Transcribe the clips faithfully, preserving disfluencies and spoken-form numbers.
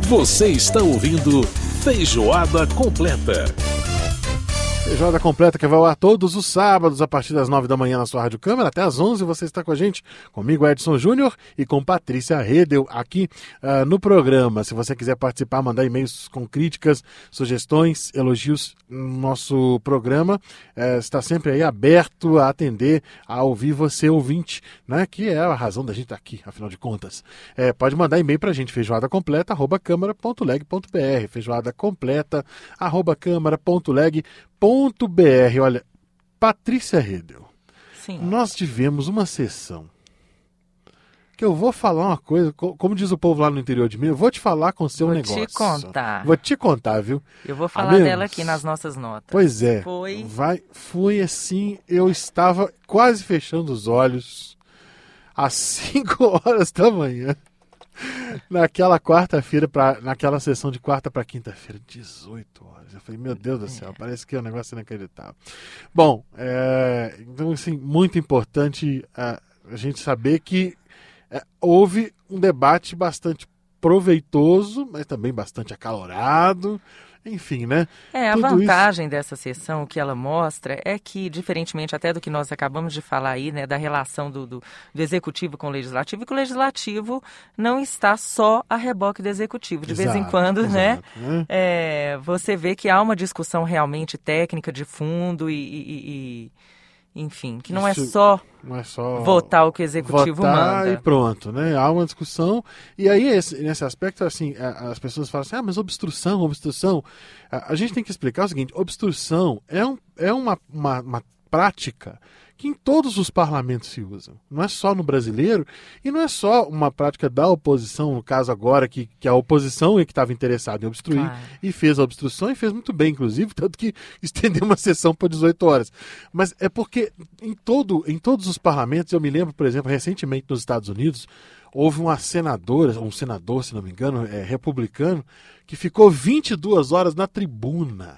Você está ouvindo Feijoada Completa. Feijoada Completa que vai ao ar todos os sábados a partir das nove da manhã na sua Rádio Câmara. Até às onze você está com a gente, comigo Edson Júnior e com Patrícia Redel aqui uh, no programa. Se você quiser participar, mandar e-mails com críticas, sugestões, elogios no nosso programa, uh, está sempre aí aberto a atender, a ouvir você ouvinte, né? Que é a razão da gente estar aqui, afinal de contas. Uh, pode mandar e-mail para a gente, feijoadacompleta arroba câmara ponto leg ponto br, feijoadacompleta arroba câmara ponto leg ponto br. Olha, Patrícia Redel, Sim. Nós tivemos uma sessão que eu vou falar uma coisa, como diz o povo lá no interior de mim, eu vou te falar com o seu vou negócio. Vou te contar. Vou te contar, viu? Eu vou falar Amigos, dela aqui nas nossas notas. Pois é. Foi... Vai, foi assim, eu estava quase fechando os olhos às cinco horas da manhã. Naquela quarta-feira, pra, naquela sessão de quarta para quinta-feira, dezoito horas. Eu falei, meu Deus do céu, parece que é um negócio inacreditável. Bom, é, então, assim, muito importante a, a gente saber que é, houve um debate bastante proveitoso, mas também bastante acalorado. Enfim, né? É, a Tudo vantagem isso... dessa sessão, o que ela mostra, é que, diferentemente até do que nós acabamos de falar aí, né, da relação do, do, do Executivo com o Legislativo, que o Legislativo não está só a reboque do Executivo. De exato, vez em quando, exato, né, né? É, você vê que há uma discussão realmente técnica de fundo e... e, e enfim, que não é, só não é só votar o que o Executivo votar manda. E pronto, né? Há uma discussão. E aí, esse, nesse aspecto, assim, as pessoas falam assim, ah, mas obstrução, obstrução. A gente tem que explicar o seguinte, obstrução é, um, é uma, uma, uma prática que em todos os parlamentos se usam. Não é só no brasileiro e não é só uma prática da oposição, no caso agora que, que a oposição é que estava interessada em obstruir, claro, e fez a obstrução e fez muito bem, inclusive, tanto que estendeu uma sessão por dezoito horas. Mas é porque em, todo, em todos os parlamentos, eu me lembro, por exemplo, recentemente nos Estados Unidos, houve uma senadora, um senador, se não me engano, é, republicano, que ficou vinte e duas horas na tribuna.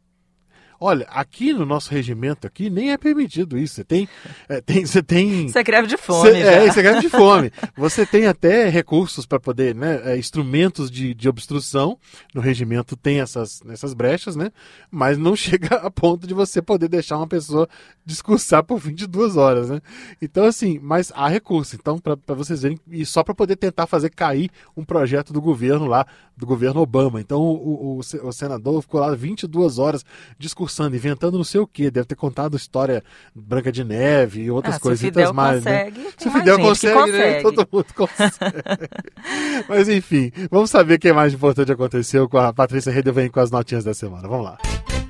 Olha, aqui no nosso regimento aqui nem é permitido isso. Você tem... É, tem você tem... Isso é greve de fome. Cê, é, isso é greve de fome. Você tem até recursos para poder, né, é, instrumentos de, de obstrução. No regimento tem essas, essas brechas, né? Mas não chega a ponto de você poder deixar uma pessoa discursar por vinte e duas horas, né? Então, assim, mas há recurso. Então, para vocês verem, e só para poder tentar fazer cair um projeto do governo lá, do governo Obama. Então, o, o, o senador ficou lá vinte e duas horas discursando, inventando não sei o que, deve ter contado história Branca de Neve e outras ah, coisitas mais, consegue, né? Se o Fidel consegue, consegue. Né? Todo mundo consegue. Mas enfim, vamos saber o que mais importante aconteceu com a Patrícia Redel, vem com as notinhas da semana. Vamos lá.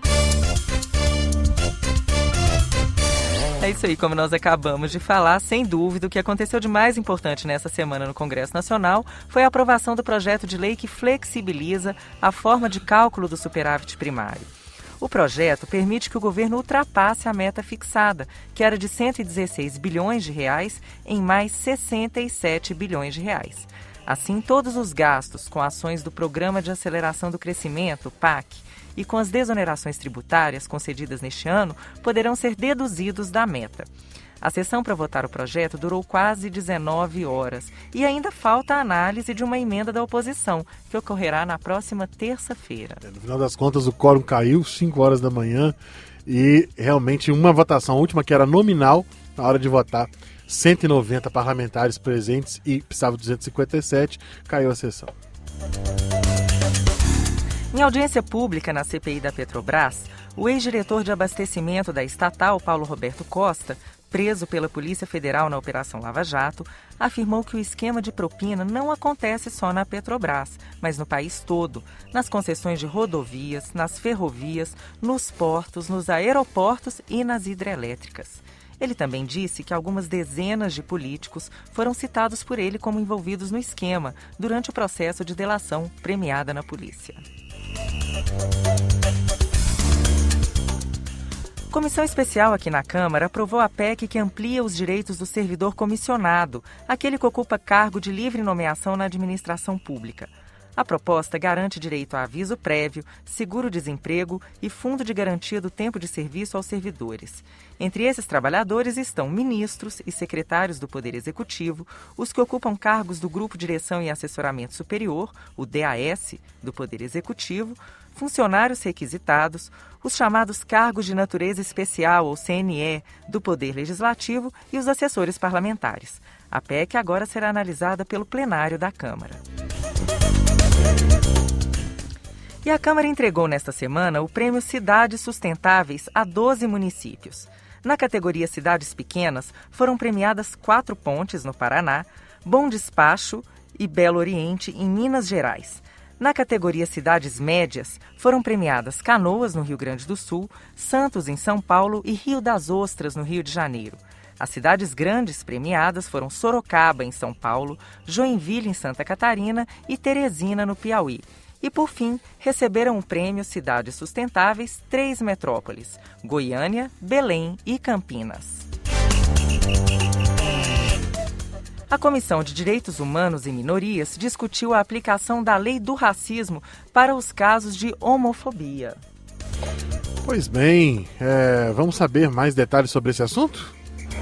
É isso aí, como nós acabamos de falar, sem dúvida, o que aconteceu de mais importante nessa semana no Congresso Nacional foi a aprovação do projeto de lei que flexibiliza a forma de cálculo do superávit primário. O projeto permite que o governo ultrapasse a meta fixada, que era de cento e dezesseis bilhões de reais, em mais sessenta e sete bilhões de reais. Assim, todos os gastos com ações do Programa de Aceleração do Crescimento, P A C, e com as desonerações tributárias concedidas neste ano, poderão ser deduzidos da meta. A sessão para votar o projeto durou quase dezenove horas e ainda falta a análise de uma emenda da oposição, que ocorrerá na próxima terça-feira. É, no final das contas, o quórum caiu, cinco horas da manhã, e realmente uma votação última, que era nominal, na hora de votar, cento e noventa parlamentares presentes e precisava de duzentos e cinquenta e sete, caiu a sessão. Em audiência pública na C P I da Petrobras, o ex-diretor de abastecimento da estatal, Paulo Roberto Costa, preso pela Polícia Federal na Operação Lava Jato, afirmou que o esquema de propina não acontece só na Petrobras, mas no país todo, nas concessões de rodovias, nas ferrovias, nos portos, nos aeroportos e nas hidrelétricas. Ele também disse que algumas dezenas de políticos foram citados por ele como envolvidos no esquema durante o processo de delação premiada na polícia. Comissão especial aqui na Câmara aprovou a P E C que amplia os direitos do servidor comissionado, aquele que ocupa cargo de livre nomeação na administração pública. A proposta garante direito a aviso prévio, seguro-desemprego e fundo de garantia do tempo de serviço aos servidores. Entre esses trabalhadores estão ministros e secretários do Poder Executivo, os que ocupam cargos do Grupo Direção e Assessoramento Superior, o D A S, do Poder Executivo, funcionários requisitados, os chamados cargos de natureza especial, ou C N E, do Poder Legislativo e os assessores parlamentares. A P E C agora será analisada pelo plenário da Câmara. E a Câmara entregou nesta semana o prêmio Cidades Sustentáveis a doze municípios. Na categoria Cidades Pequenas, foram premiadas quatro pontes no Paraná, Bom Despacho e Belo Oriente, em Minas Gerais. Na categoria Cidades Médias, foram premiadas Canoas, no Rio Grande do Sul, Santos, em São Paulo e Rio das Ostras, no Rio de Janeiro. As cidades grandes premiadas foram Sorocaba, em São Paulo, Joinville, em Santa Catarina e Teresina, no Piauí. E, por fim, receberam o prêmio Cidades Sustentáveis três metrópoles: Goiânia, Belém e Campinas. A Comissão de Direitos Humanos e Minorias discutiu a aplicação da Lei do Racismo para os casos de homofobia. Pois bem, é, vamos saber mais detalhes sobre esse assunto?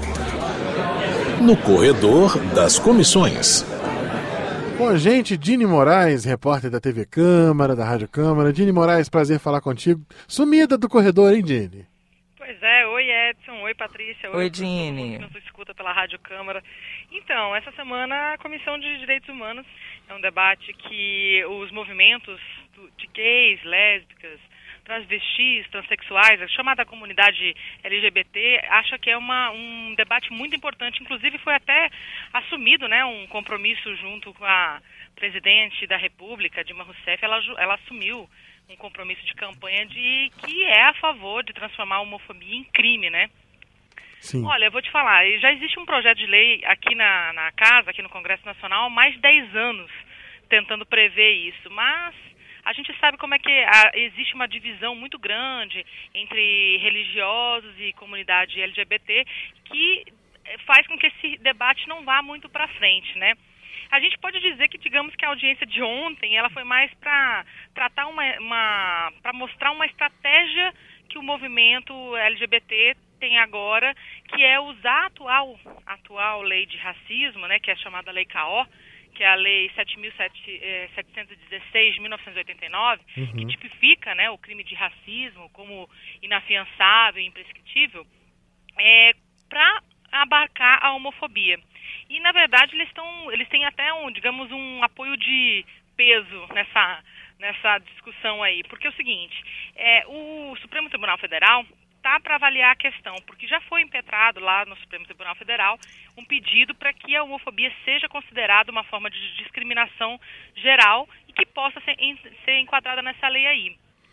No corredor das comissões. Com a gente, Dini Moraes, repórter da T V Câmara, da Rádio Câmara. Dini Moraes, prazer falar contigo. Sumida do corredor, hein, Dini? Pois é, oi Edson, oi Patrícia, oi Dini. Que nos escuta pela Rádio Câmara. Então, essa semana a Comissão de Direitos Humanos é um debate que os movimentos de gays, lésbicas, transvestis, transexuais, a chamada comunidade L G B T, acha que é uma, um debate muito importante. Inclusive foi até assumido, né, um compromisso junto com a presidente da República, Dilma Rousseff. Ela, ela assumiu um compromisso de campanha de que é a favor de transformar a homofobia em crime, né? Sim. Olha, eu vou te falar, já existe um projeto de lei aqui na, na Casa, aqui no Congresso Nacional, há mais de dez anos tentando prever isso, mas a gente sabe como é que a, existe uma divisão muito grande entre religiosos e comunidade L G B T que faz com que esse debate não vá muito para frente, né? A gente pode dizer que, digamos que a audiência de ontem, ela foi mais para tratar uma, uma para mostrar uma estratégia que o movimento L G B T tem agora, que é usar a atual, a atual lei de racismo, né, que é a chamada Lei K O, que é a Lei sete mil setecentos e dezesseis de mil novecentos e oitenta e nove, uhum. que tipifica, né, o crime de racismo como inafiançável e imprescritível, é, para abarcar a homofobia. E, na verdade, eles, tão, eles têm até, um, digamos, um apoio de peso nessa, nessa discussão aí. Porque é o seguinte, é, o Supremo Tribunal Federal está para avaliar a questão, porque já foi impetrado lá no Supremo Tribunal Federal um pedido para que a homofobia seja considerada uma forma de discriminação geral e que possa ser, ser enquadrada nessa lei aí.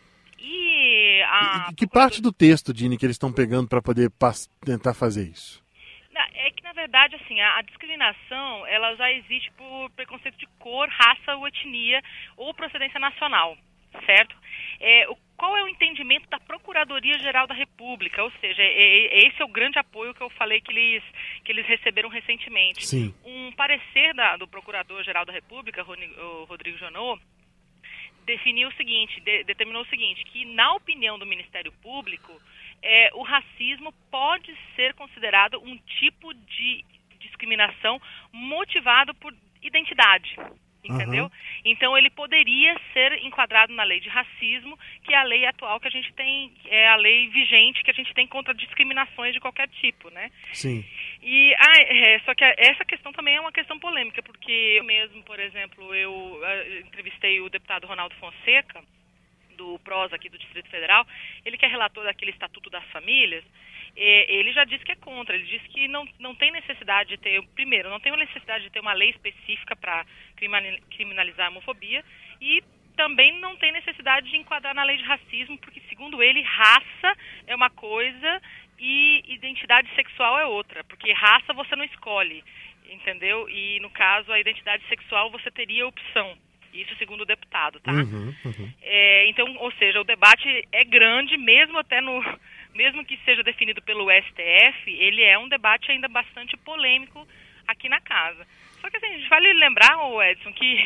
E a... E, que parte do texto, Dini, que eles estão pegando para poder tentar fazer isso? É que, na verdade, assim, a, a discriminação, ela já existe por preconceito de cor, raça ou etnia ou procedência nacional, certo? É, o, qual é o entendimento da Procuradoria-Geral da República? Ou seja, é, é, esse é o grande apoio que eu falei que eles, que eles receberam recentemente. Sim. Um parecer da, do Procurador-Geral da República, o Rodrigo Janot, definiu o seguinte, de, determinou o seguinte, que na opinião do Ministério Público, é, o racismo pode ser considerado um tipo de discriminação motivado por identidade, entendeu? Uhum. Então ele poderia ser enquadrado na lei de racismo, que é a lei atual que a gente tem, é a lei vigente que a gente tem contra discriminações de qualquer tipo, né? Sim. E ah, é, só que essa questão também é uma questão polêmica, porque eu mesmo, por exemplo, eu uh, entrevistei o deputado Ronaldo Fonseca, do PROS aqui do Distrito Federal, ele que é relator daquele Estatuto das Famílias, eh, ele já disse que é contra, ele disse que não, não tem necessidade de ter, primeiro, não tem necessidade de ter uma lei específica para criminalizar a homofobia e também não tem necessidade de enquadrar na lei de racismo, porque, segundo ele, raça é uma coisa e identidade sexual é outra, porque raça você não escolhe, entendeu? E, no caso, a identidade sexual você teria opção. Isso segundo o deputado, tá? Uhum, uhum. É, então, ou seja, o debate é grande, mesmo até no, mesmo que seja definido pelo S T F, ele é um debate ainda bastante polêmico aqui na casa. Só que assim, a gente vale lembrar, ô Edson, que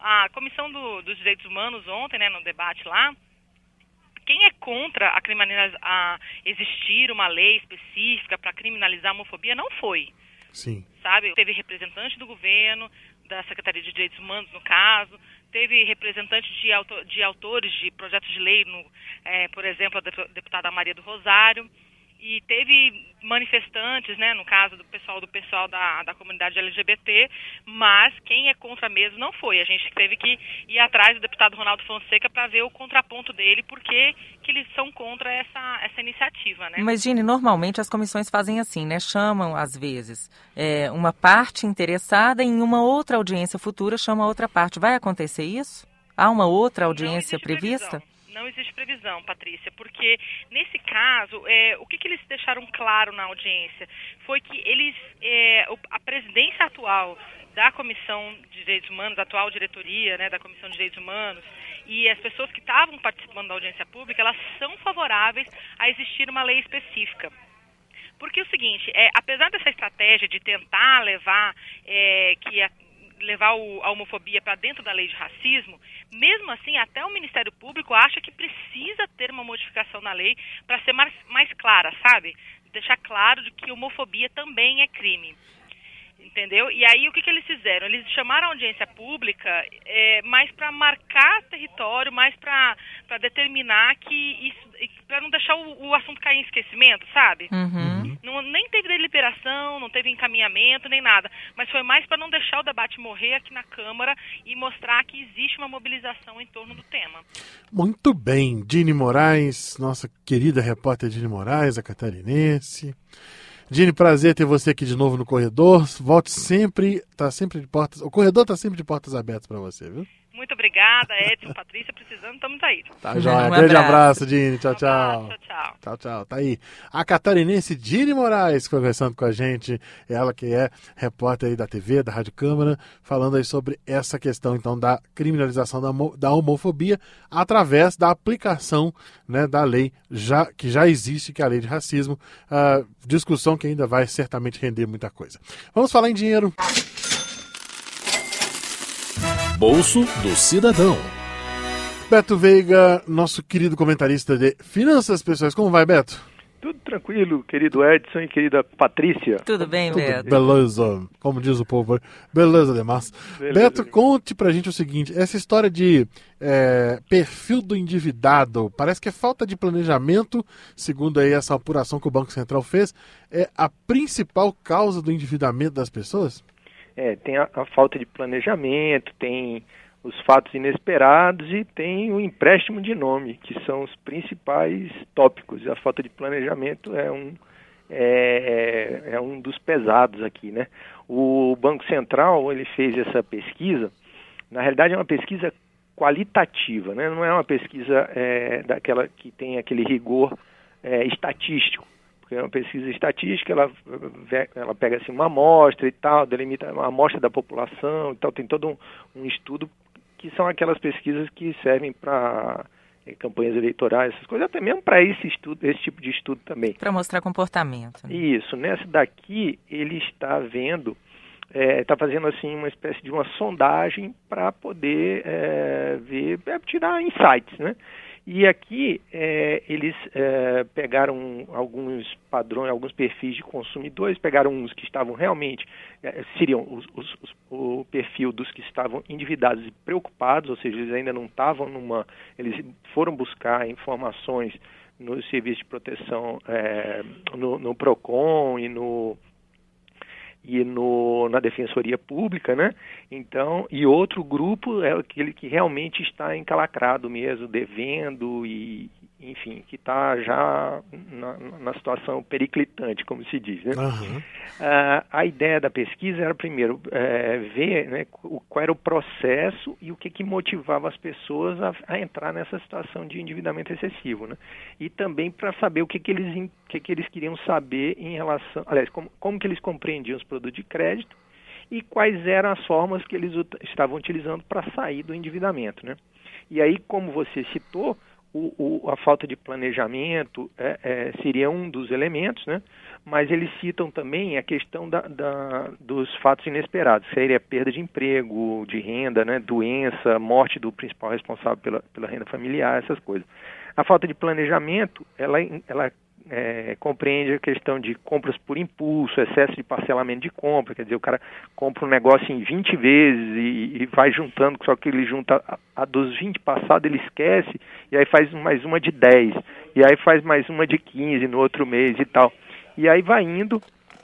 a Comissão do, dos Direitos Humanos ontem, né, no debate lá, quem é contra a, criminaliza, a existir uma lei específica para criminalizar a homofobia não foi. Sim. Sabe? Teve representante do governo, da Secretaria de Direitos Humanos, no caso, teve representante de, autor, de autores de projetos de lei, no, é, por exemplo, a deputada Maria do Rosário, e teve manifestantes, né, no caso do pessoal do pessoal da, da comunidade L G B T, mas quem é contra mesmo não foi. A gente teve que ir atrás do deputado Ronaldo Fonseca para ver o contraponto dele, porque que eles são contra essa, essa iniciativa, né? Mas, Gine, normalmente as comissões fazem assim, né? Chamam, às vezes, é, uma parte interessada em uma outra audiência futura, chama outra parte. Vai acontecer isso? Há uma outra audiência prevista? Previsão. Não existe previsão, Patrícia, porque nesse caso, é, o que, que eles deixaram claro na audiência foi que eles, é, a presidência atual da Comissão de Direitos Humanos, a atual diretoria, né, da Comissão de Direitos Humanos, e as pessoas que estavam participando da audiência pública, elas são favoráveis a existir uma lei específica. Porque é o seguinte, é, apesar dessa estratégia de tentar levar é, que a levar o, a homofobia para dentro da lei de racismo, mesmo assim, até o Ministério Público acha que precisa ter uma modificação na lei para ser mais, mais clara, sabe? Deixar claro de que homofobia também é crime. Entendeu? E aí, o que, que eles fizeram? Eles chamaram a audiência pública é, mais para marcar território, mais para determinar que isso, para não deixar o, o assunto cair em esquecimento, sabe? Uhum. Não, nem teve deliberação, não teve encaminhamento, nem nada. Mas foi mais para não deixar o debate morrer aqui na Câmara e mostrar que existe uma mobilização em torno do tema. Muito bem. Gine Moraes, nossa querida repórter Gine Moraes, a catarinense. Gine, prazer ter você aqui de novo no Corredor. Volte sempre, tá sempre de portas. O Corredor tá sempre de portas abertas para você, viu? Muito obrigada, Edson, Patrícia, precisando, estamos aí. Tá, joia. Um Grande abraço, abraço, Gine. Tchau, Um tchau. abraço, tchau, tchau. Tchau, tchau. Tá aí. A catarinense Gine Moraes conversando com a gente. Ela que é repórter aí da T V, da Rádio Câmara, falando aí sobre essa questão, então, da criminalização da, da homofobia através da aplicação, né, da lei já, que já existe, que é a lei de racismo. Uh, discussão que ainda vai certamente render muita coisa. Vamos falar em dinheiro. Bolso do Cidadão. Beto Veiga, nosso querido comentarista de Finanças Pessoais. Como vai, Beto? Tudo tranquilo, querido Edson e querida Patrícia. Tudo bem, Tudo Beto? beleza, como diz o povo. Beleza demais. Beleza Beto, demais. conte pra gente o seguinte, essa história de é, perfil do endividado, parece que é falta de planejamento, segundo aí essa apuração que o Banco Central fez, é a principal causa do endividamento das pessoas? É, tem a, a falta de planejamento, tem os fatos inesperados e tem o empréstimo de nome, que são os principais tópicos. A falta de planejamento é um, é, é um dos pesados aqui, né? O Banco Central, ele fez essa pesquisa, na realidade é uma pesquisa qualitativa, né? Não é uma pesquisa é, daquela que tem aquele rigor é, estatístico. Porque é uma pesquisa estatística, ela, ela pega assim, uma amostra e tal, delimita uma amostra da população e tal, tem todo um, um estudo que são aquelas pesquisas que servem para é, campanhas eleitorais, essas coisas, até mesmo para esse estudo, esse tipo de estudo também. Para mostrar comportamento. Né? Isso, nessa daqui ele está vendo, está é, fazendo assim uma espécie de uma sondagem para poder é, ver, é, tirar insights, né? E aqui é, eles é, pegaram alguns padrões, alguns perfis de consumidores, pegaram uns que estavam realmente, é, seriam os, os, os, o perfil dos que estavam endividados e preocupados, ou seja, eles ainda não estavam numa, eles foram buscar informações no serviço de proteção, é, no, no PROCON e no e no, na Defensoria Pública, né? Então, e outro grupo é aquele que realmente está encalacrado mesmo, devendo e, enfim, que está já na, na situação periclitante, como se diz, né? Uhum. Ah, a ideia da pesquisa era, primeiro, é, ver, né, qual era o processo e o que, que motivava as pessoas a, a entrar nessa situação de endividamento excessivo, né? E também para saber o que, que, eles, o que, que eles queriam saber em relação, aliás, como, como que eles compreendiam os produtos de crédito e quais eram as formas que eles ut- estavam utilizando para sair do endividamento, né? E aí, como você citou, O, o, a falta de planejamento é, é, seria um dos elementos, né? mas eles citam também a questão da, da, dos fatos inesperados, seria perda de emprego, de renda, né, doença, morte do principal responsável pela, pela renda familiar, essas coisas. A falta de planejamento, ela, ela é, compreende a questão de compras por impulso, excesso de parcelamento de compra, quer dizer, o cara compra um negócio em vinte vezes e, e vai juntando, só que ele junta a, a dos vinte passados, ele esquece, e aí faz mais uma de dez, e aí faz mais uma de quinze no outro mês e tal. E aí vai indo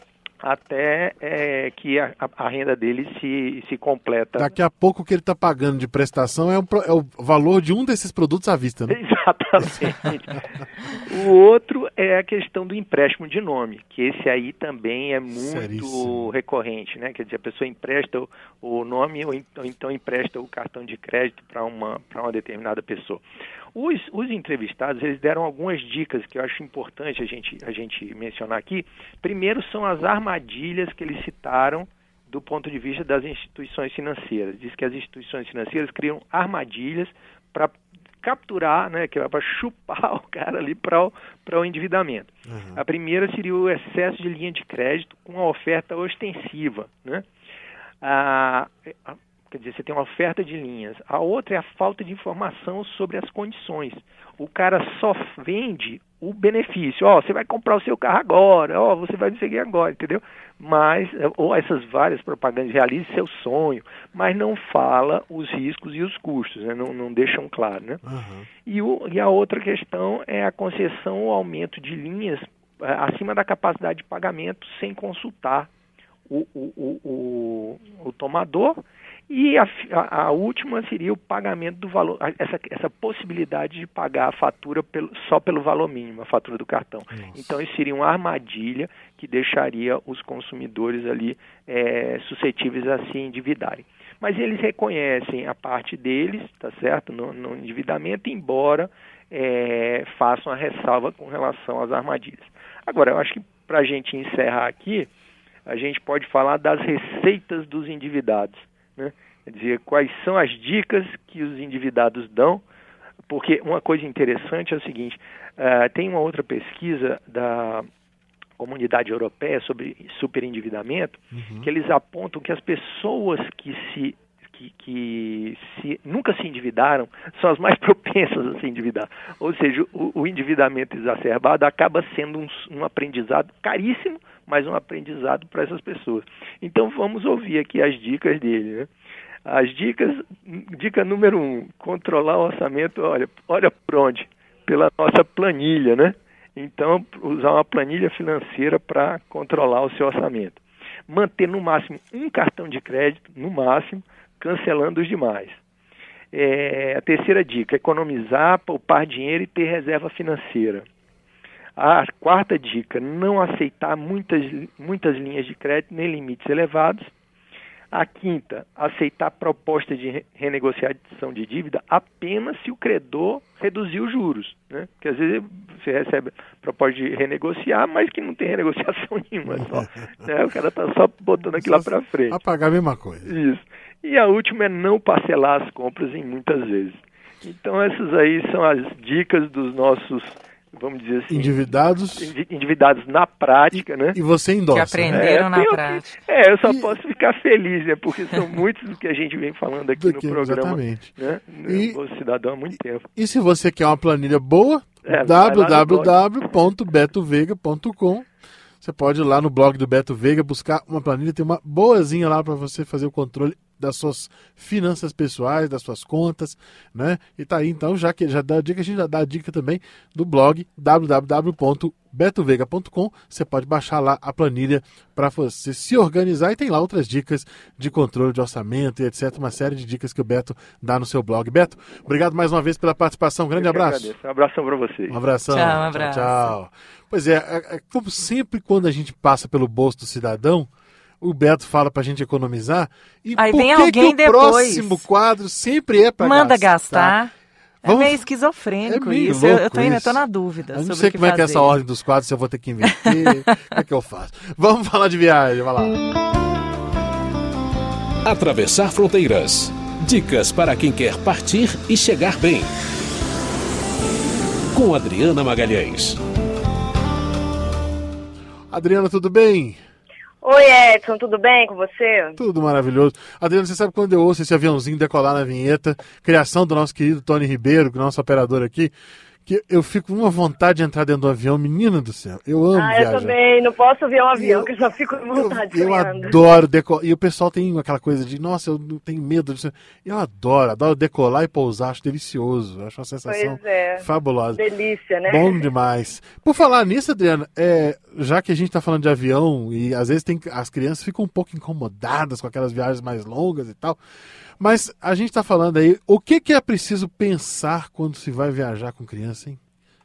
até é, que a, a renda dele se, se completa. Daqui a pouco o que ele está pagando de prestação é o, é o valor de um desses produtos à vista, né? Exatamente. O outro é a questão do empréstimo de nome, que esse aí também é muito Seríssimo. recorrente, né? Quer dizer, a pessoa empresta o, o nome ou então, então empresta o cartão de crédito para uma, para uma determinada pessoa. Os, os entrevistados, eles deram algumas dicas que eu acho importante a gente, a gente mencionar aqui. Primeiro são as armadilhas que eles citaram do ponto de vista das instituições financeiras. Diz que as instituições financeiras criam armadilhas para capturar, né, que é para chupar o cara ali para o, para o endividamento. Uhum. A primeira seria o excesso de linha de crédito com a oferta ostensiva, né? A, a Quer dizer, você tem uma oferta de linhas. A outra é a falta de informação sobre as condições. O cara só vende o benefício. Ó, oh, você vai comprar o seu carro agora. Ó, oh, você vai conseguir agora, entendeu? Mas, ou essas várias propagandas, realize seu sonho. Mas não fala os riscos e os custos, né? Não, não deixam claro, né? Uhum. E, o, e a outra questão é a concessão ou aumento de linhas é, acima da capacidade de pagamento sem consultar o, o, o, o, o tomador. E a, a, a última seria o pagamento do valor, essa, essa possibilidade de pagar a fatura pelo, só pelo valor mínimo, a fatura do cartão. Nossa. Então isso seria uma armadilha que deixaria os consumidores ali é, suscetíveis a se endividarem. Mas eles reconhecem a parte deles, tá certo, no, no endividamento, embora é, façam a ressalva com relação às armadilhas. Agora, eu acho que para a gente encerrar aqui, a gente pode falar das receitas dos endividados. Né? Quer dizer, quais são as dicas que os endividados dão, porque uma coisa interessante é o seguinte, uh, tem uma outra pesquisa da Comunidade Europeia sobre superendividamento, uhum. que eles apontam que as pessoas que, se, que, que se, nunca se endividaram são as mais propensas a se endividar. Ou seja, o, o endividamento exacerbado acaba sendo um, um aprendizado caríssimo, mas um aprendizado para essas pessoas. Então vamos ouvir aqui as dicas dele, né? As dicas, dica número um, controlar o orçamento, olha, olha por onde? Pela nossa planilha, né? Então, usar uma planilha financeira para controlar o seu orçamento. Manter no máximo um cartão de crédito, no máximo, cancelando os demais. É, a terceira dica, economizar, poupar dinheiro e ter reserva financeira. A quarta dica, não aceitar muitas, muitas linhas de crédito nem limites elevados. A quinta, aceitar proposta de renegociação de dívida apenas se o credor reduzir os juros, né? Porque às vezes você recebe proposta de renegociar, mas que não tem renegociação nenhuma, só, né? O cara está só botando aquilo lá para frente. A pagar a mesma coisa. Isso. E a última é não parcelar as compras em muitas vezes. Então essas aí são as dicas dos nossos, vamos dizer assim, endividados endividados na prática, e, né? E você endossa. Que aprenderam é, na prática. Que, é, eu só e... posso ficar feliz, né? Porque são muitos do que a gente vem falando aqui que, no programa. Exatamente. Né? E, o cidadão há muito tempo. E se você quer uma planilha boa, é, w w w ponto beto veiga ponto com. Você pode ir lá no blog do Beto Veiga buscar uma planilha, tem uma boazinha lá para você fazer o controle das suas finanças pessoais, das suas contas, né? E tá aí, então, já que já dá a dica, a gente já dá a dica também do blog w w w ponto beto veiga ponto com. Você pode baixar lá a planilha para você se organizar e tem lá outras dicas de controle de orçamento e etcétera. Uma série de dicas que o Beto dá no seu blog. Beto, obrigado mais uma vez pela participação. Um grande Eu que abraço. agradeço. Um abração para vocês. Um abração. Tchau, um abraço. Tchau, tchau. Pois é, é, é, como sempre quando a gente passa pelo bolso do cidadão, o Beto fala pra gente economizar. E aí por vem que alguém que o depois próximo quadro sempre é pra manda gastar? gastar. Vamos... É meio esquizofrênico é meio isso. Eu, eu, tô, isso. eu tô na dúvida. Eu não sobre sei o que como fazer. é que é essa ordem dos quadros, se eu vou ter que inverter. O que é que eu faço? Vamos falar de viagem, vai lá. Atravessar fronteiras. Dicas para quem quer partir e chegar bem. Com Adriana Magalhães. Adriana, tudo bem? Oi, Edson, tudo bem com você? Tudo maravilhoso. Adriana, você sabe quando eu ouço esse aviãozinho decolar na vinheta, criação do nosso querido Tony Ribeiro, que é o nosso operador aqui, que eu fico com uma vontade de entrar dentro do avião, menina do céu, eu amo ah, viajar. Eu também, não posso ver um avião, eu, que eu já fico com vontade eu, de eu adoro decolar, e o pessoal tem aquela coisa de, nossa, eu não tenho medo disso. Eu adoro, adoro decolar e pousar, acho delicioso, acho uma sensação pois é. fabulosa. Delícia, né? Bom demais. Por falar nisso, Adriana, é, já que a gente está falando de avião, e às vezes tem, as crianças ficam um pouco incomodadas com aquelas viagens mais longas e tal, mas a gente está falando aí, o que, que é preciso pensar quando se vai viajar com criança, hein?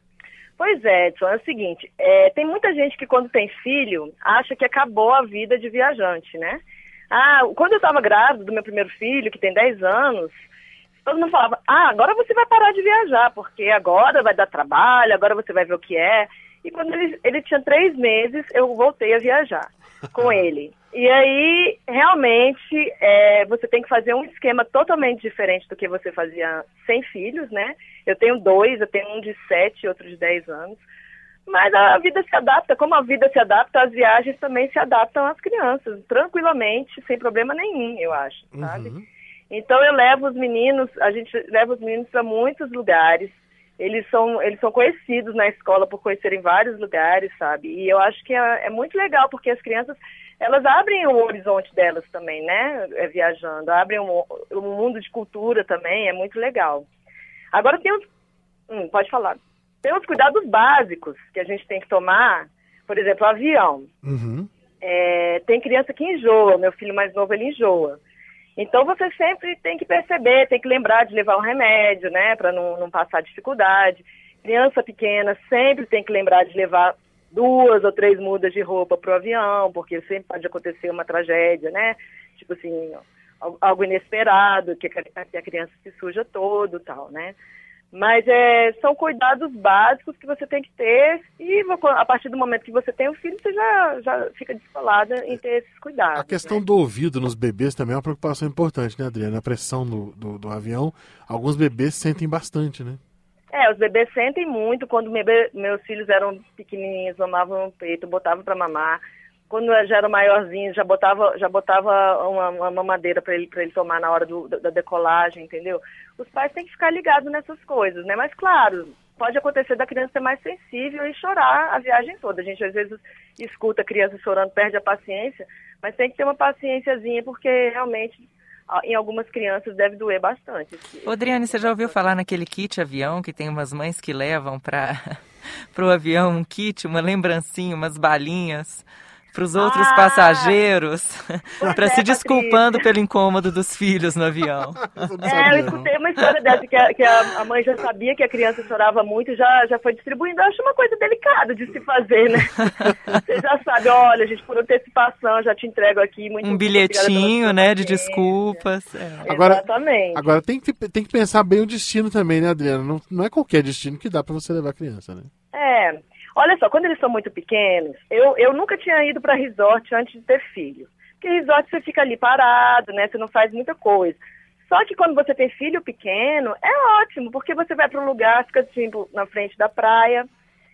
Pois é, Edson, é o seguinte, é, tem muita gente que quando tem filho, acha que acabou a vida de viajante, né? Ah, quando eu estava grávida do meu primeiro filho, que tem dez anos, todo mundo falava, ah, agora você vai parar de viajar, porque agora vai dar trabalho, agora você vai ver o que é. E quando ele, ele tinha três meses, eu voltei a viajar com ele. E aí, realmente, é, você tem que fazer um esquema totalmente diferente do que você fazia sem filhos, né? Eu tenho dois, eu tenho um de sete e outro de dez anos. Mas a vida se adapta, como a vida se adapta, as viagens também se adaptam às crianças, tranquilamente, sem problema nenhum, eu acho, sabe? Uhum. Então eu levo os meninos, a gente leva os meninos para muitos lugares. Eles são, eles são conhecidos na escola por conhecerem vários lugares, sabe? E eu acho que é, é muito legal, porque as crianças, elas abrem o horizonte delas também, né? É, viajando, abrem um, um mundo de cultura também, é muito legal. Agora tem os... Hum, pode falar. Tem os cuidados básicos que a gente tem que tomar, por exemplo, o avião. Uhum. É, tem criança que enjoa, meu filho mais novo, ele enjoa. Então você sempre tem que perceber, tem que lembrar de levar um remédio, né, para não, não passar dificuldade. Criança pequena sempre tem que lembrar de levar duas ou três mudas de roupa para o avião, porque sempre pode acontecer uma tragédia, né, tipo assim, algo inesperado, que a criança se suja todo e tal, né. Mas é, são cuidados básicos que você tem que ter e a partir do momento que você tem um filho, você já, já fica descolada em ter esses cuidados. A questão, né, do ouvido nos bebês também é uma preocupação importante, né, Adriana? A pressão do, do, do avião, alguns bebês sentem bastante, né? É, os bebês sentem muito. Quando bebê, meus filhos eram pequenininhos, mamavam no peito, botavam para mamar. Quando já eram maiorzinhos, já botava, já botava uma, uma mamadeira para ele, para ele tomar na hora do, da decolagem, entendeu? Os pais têm que ficar ligados nessas coisas, né? Mas, claro, pode acontecer da criança ser mais sensível e chorar a viagem toda. A gente, às vezes, escuta a criança chorando, perde a paciência, mas tem que ter uma paciênciazinha, porque, realmente, em algumas crianças deve doer bastante. Ô, Adriane, você já ouviu falar naquele kit avião que tem umas mães que levam para o avião um kit, uma lembrancinha, umas balinhas para os outros ah, passageiros, para é, se desculpando Patrícia. Pelo incômodo dos filhos no avião. É, eu escutei uma história dessa, que, a, que a, a mãe já sabia que a criança chorava muito e já, já foi distribuindo. Eu acho uma coisa delicada de se fazer, né? Você já sabe, olha, gente, por antecipação, já te entrego aqui. Muito um bilhetinho, né, de desculpas. É. Agora, Exatamente. Agora tem que, tem que pensar bem o destino também, né, Adriana? Não, não é qualquer destino que dá para você levar a criança, né? É. Olha só, quando eles são muito pequenos, eu, eu nunca tinha ido para resort antes de ter filho. Porque resort você fica ali parado, né? Você não faz muita coisa. Só que quando você tem filho pequeno, é ótimo, porque você vai para um lugar, fica tipo na frente da praia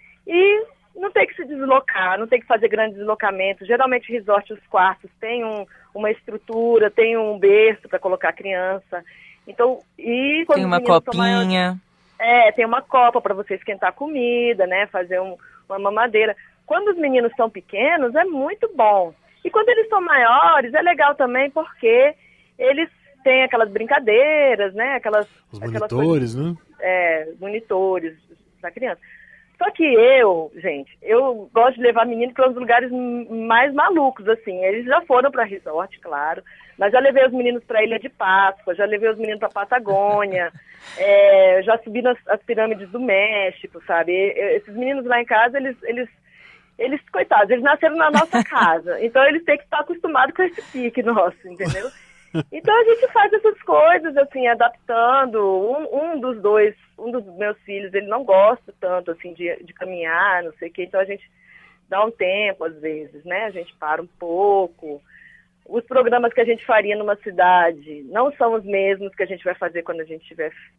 e não tem que se deslocar, não tem que fazer grandes deslocamentos. Geralmente resort, os quartos têm um, uma estrutura, tem um berço para colocar a criança. Então, e quando tem uma copinha. É, tem uma copa para você esquentar a comida, né? Fazer um, uma mamadeira. Quando os meninos são pequenos, é muito bom. E quando eles são maiores, é legal também porque eles têm aquelas brincadeiras, né? Aquelas, Os aquelas monitores, coisas, né? É, monitores da criança. Só que eu, gente, eu gosto de levar meninos para os lugares mais malucos, assim. Eles já foram para resort, claro, mas já levei os meninos para a Ilha de Páscoa, já levei os meninos para Patagônia, é, já subi nas as pirâmides do México, sabe? E, esses meninos lá em casa, eles, eles, eles, coitados, eles nasceram na nossa casa, então eles têm que estar acostumados com esse pique nosso, entendeu? Então a gente faz essas coisas, assim, adaptando. Um, um dos dois, um dos meus filhos, ele não gosta tanto, assim, de, de caminhar, não sei o quê. Então a gente dá um tempo, às vezes, né? A gente para um pouco. Os programas que a gente faria numa cidade não são os mesmos que a gente vai fazer quando a gente tiver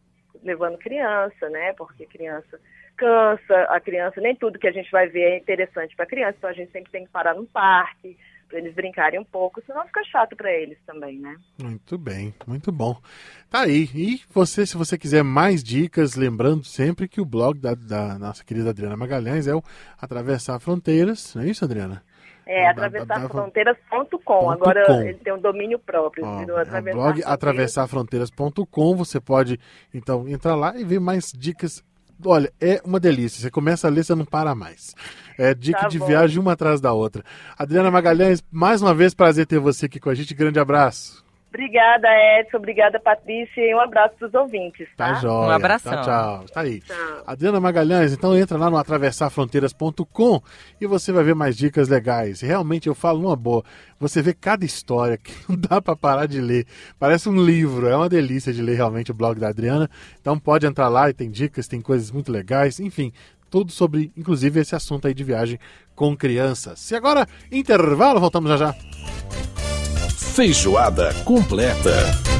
levando criança, né? Porque criança cansa, a criança, nem tudo que a gente vai ver é interessante para a criança, então a gente sempre tem que parar no parque, para eles brincarem um pouco, senão fica chato para eles também, né? Muito bem, muito bom. Tá aí. E você, se você quiser mais dicas, lembrando sempre que o blog da, da nossa querida Adriana Magalhães é o Atravessar Fronteiras, não é isso, Adriana? É, atravessar fronteiras ponto com. Agora com. Ele tem um domínio próprio. Ó, virou é atravessar blog fronteiras. atravessar fronteiras ponto com. Você pode, então, entrar lá e ver mais dicas. Olha, é uma delícia. Você começa a ler, você não para mais. É dica Tá de bom. viagem uma atrás da outra. Adriana Magalhães, mais uma vez, prazer ter você aqui com a gente. Grande abraço. Obrigada, Edson. Obrigada, Patrícia. E um abraço para os ouvintes, tá? Tá joia. Um abração. Tchau, tchau. Tá aí. Tchau. Adriana Magalhães, então entra lá no atravessar fronteiras ponto com e você vai ver mais dicas legais. Realmente, eu falo numa boa, você vê cada história que não dá pra parar de ler. Parece um livro, é uma delícia de ler realmente o blog da Adriana. Então pode entrar lá e tem dicas, tem coisas muito legais, enfim, tudo sobre, inclusive, esse assunto aí de viagem com crianças. E agora, intervalo, voltamos já já. Feijoada completa.